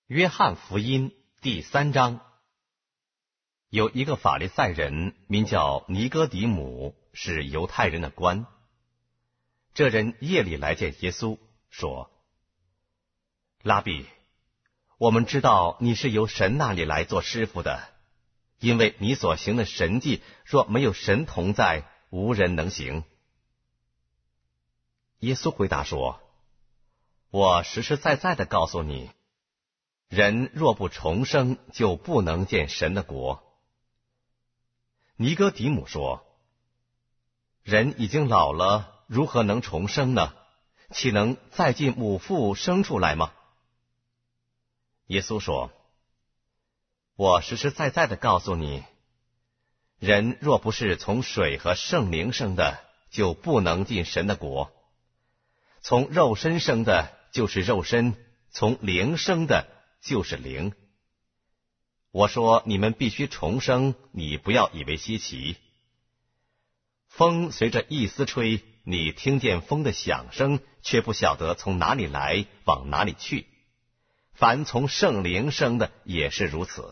约翰福音第3章。有一个法利赛人，名叫尼哥底母，是犹太人的官。这人夜里来见耶稣，说：拉比，我们知道你是由神那里来做师傅的，因为你所行的神迹，若没有神同在，无人能行。耶稣回答说：我实实在在的告诉你，人若不重生，就不能见神的国。尼哥底母说：人已经老了，如何能重生呢？岂能再进母腹生出来吗？耶稣说：我实实在在的告诉你，人若不是从水和圣灵生的，就不能进神的国。从肉身生的就是肉身，从灵生的就是灵。我说你们必须重生，你不要以为稀奇。风随着一丝吹，你听见风的响声，却不晓得从哪里来，往哪里去。凡从圣灵生的也是如此。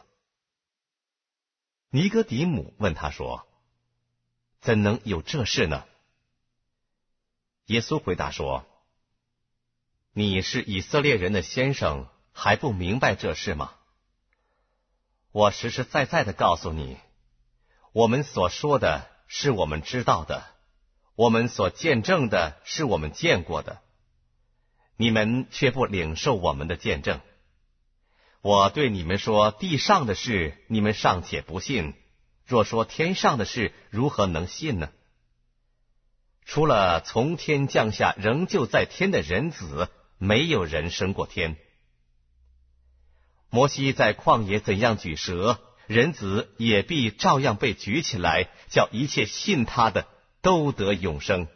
尼哥底母问他说：怎能有这事呢？耶稣回答说：你是以色列人的先生，还不明白这事吗？我实实在在的告诉你，我们所说的是我们知道的，我们所见证的是我们见过的，你们却不领受我们的见证。我对你们说地上的事，你们尚且不信，若说天上的事，如何能信呢？除了从天降下仍旧在天的人子，没有人升过天。摩西在旷野怎样举蛇，人子也必照样被举起来，叫一切信他的都得永生。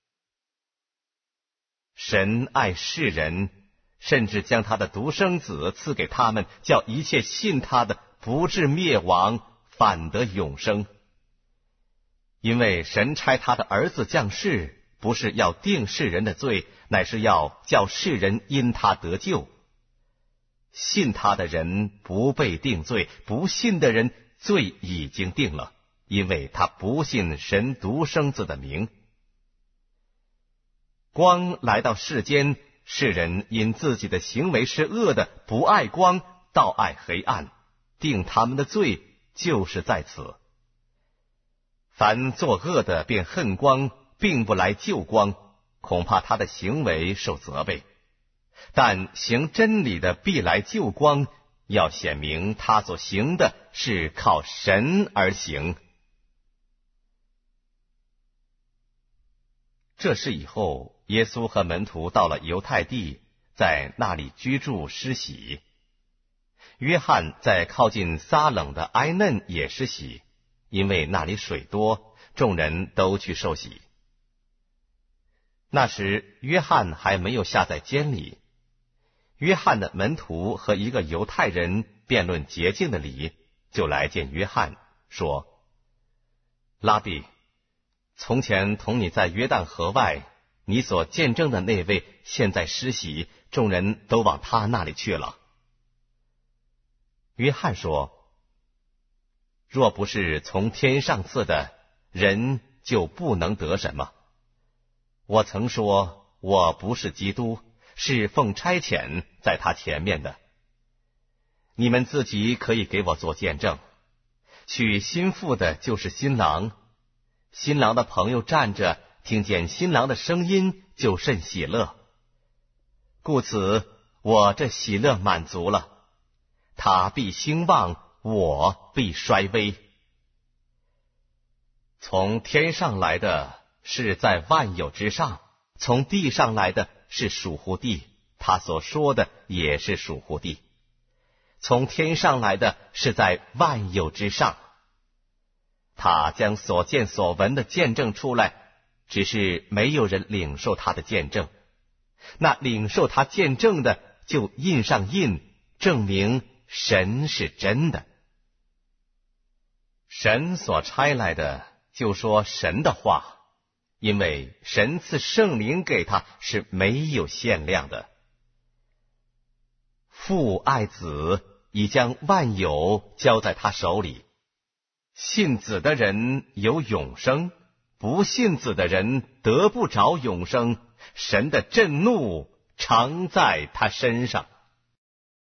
神爱世人，甚至将他的独生子赐给他们，叫一切信他的不至灭亡，反得永生。因为神差他的儿子降世，不是要定世人的罪，乃是要叫世人因他得救。信他的人不被定罪，不信的人罪已经定了，因为他不信神独生子的名。光来到世间，世人因自己的行为是恶的，不爱光，倒爱黑暗，定他们的罪就是在此。凡作恶的便恨光，并不来救光，恐怕他的行为受责备。但行真理的必来救光，要显明他所行的是靠神而行。这事以后，耶稣和门徒到了犹太地，在那里居住施洗。约翰在靠近撒冷的埃嫩也施洗，因为那里水多，众人都去受洗。那时约翰还没有下在监里。约翰的门徒和一个犹太人辩论洁净的理，就来见约翰，说：拉比，从前同你在约旦河外，你所见证的那位现在施洗，众人都往他那里去了。约翰说：若不是从天上赐的，人就不能得什么。我曾说我不是基督，是奉差遣在他前面的。你们自己可以给我做见证。娶新妇的就是新郎，新郎的朋友站着，听见新郎的声音，就甚喜乐。故此我这喜乐满足了，他必兴旺，我必衰微。从天上来的是在万有之上，从地上来的是属乎地，他所说的也是属乎地。从天上来的是在万有之上，他将所见所闻的见证出来，只是没有人领受他的见证。那领受他见证的，就印上印，证明神是真的。神所差来的，就说神的话，因为神赐圣灵给他是没有限量的。 父爱子，已将万有交在他手里。信子的人有永生，不信子的人得不着永生，神的震怒常在他身上。